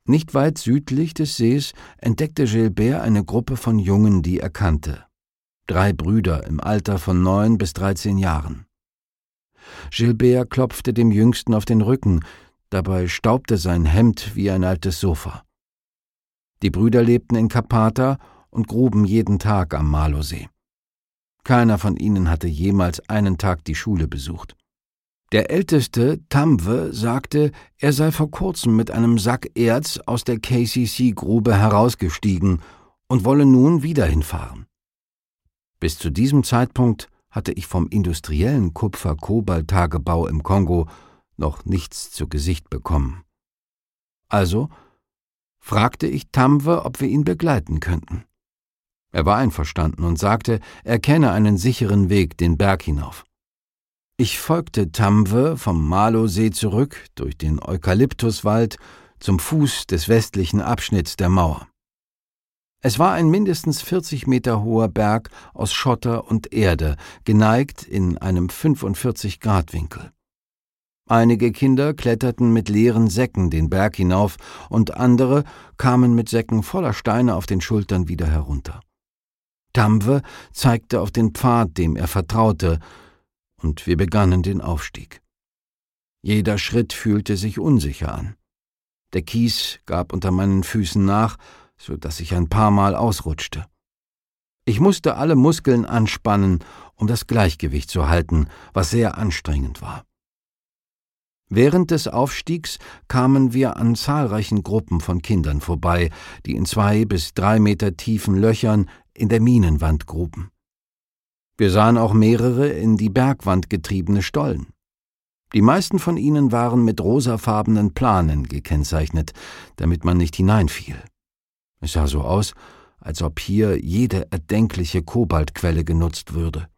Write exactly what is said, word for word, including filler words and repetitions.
Nicht weit südlich des Sees entdeckte Gilbert eine Gruppe von Jungen, die er kannte. Drei Brüder im Alter von neun bis dreizehn Jahren. Gilbert klopfte dem Jüngsten auf den Rücken, dabei staubte sein Hemd wie ein altes Sofa. Die Brüder lebten in Kapata und gruben jeden Tag am Malosee. Keiner von ihnen hatte jemals einen Tag die Schule besucht. Der Älteste, Tamwe, sagte, er sei vor kurzem mit einem Sack Erz aus der K C C-Grube herausgestiegen und wolle nun wieder hinfahren. Bis zu diesem Zeitpunkt hatte ich vom industriellen Kupfer-Kobalt-Tagebau im Kongo noch nichts zu Gesicht bekommen. Also fragte ich Tamwe, ob wir ihn begleiten könnten. Er war einverstanden und sagte, er kenne einen sicheren Weg den Berg hinauf. Ich folgte Tamwe vom Malosee zurück durch den Eukalyptuswald zum Fuß des westlichen Abschnitts der Mauer. Es war ein mindestens vierzig Meter hoher Berg aus Schotter und Erde, geneigt in einem fünfundvierzig Grad Winkel. Einige Kinder kletterten mit leeren Säcken den Berg hinauf und andere kamen mit Säcken voller Steine auf den Schultern wieder herunter. Tamwe zeigte auf den Pfad, dem er vertraute, und wir begannen den Aufstieg. Jeder Schritt fühlte sich unsicher an. Der Kies gab unter meinen Füßen nach, so dass ich ein paar Mal ausrutschte. Ich musste alle Muskeln anspannen, um das Gleichgewicht zu halten, was sehr anstrengend war. Während des Aufstiegs kamen wir an zahlreichen Gruppen von Kindern vorbei, die in zwei bis drei Meter tiefen Löchern in der Minenwand gruben. Wir sahen auch mehrere in die Bergwand getriebene Stollen. Die meisten von ihnen waren mit rosafarbenen Planen gekennzeichnet, damit man nicht hineinfiel. Es sah so aus, als ob hier jede erdenkliche Kobaltquelle genutzt würde.